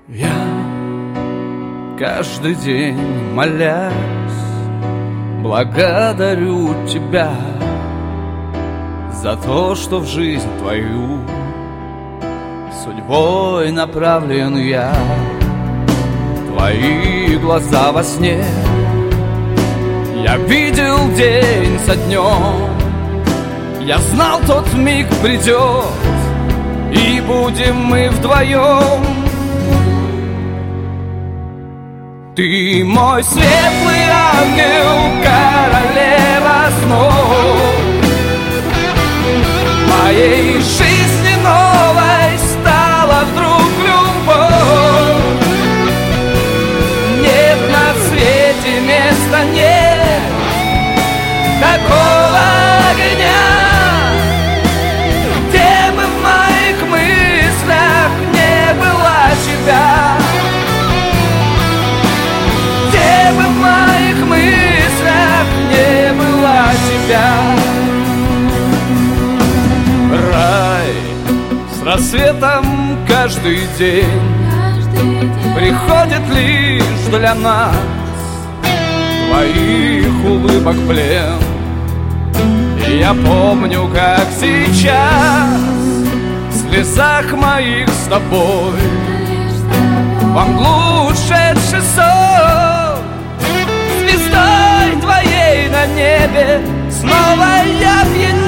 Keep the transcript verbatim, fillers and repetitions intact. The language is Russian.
Я каждый день, молясь, благодарю тебя за то, что в жизнь твою судьбой направлен я. Твои глаза во сне я видел день за днем. Я знал, тот миг придет, и будем мы вдвоем. Ты мой светлый ангел, королева снов. Моей жизни новой стала вдруг любовь. Нет на свете места, нет такого огня, где бы в моих мыслях не было тебя, где бы в моих мыслях не было тебя. Рай с рассветом каждый день приходит лишь для нас. Твоих улыбок плен, и я помню, как сейчас в слезах моих с тобой во мглу ушедший сон. Звездой твоей на небе снова я пьянею.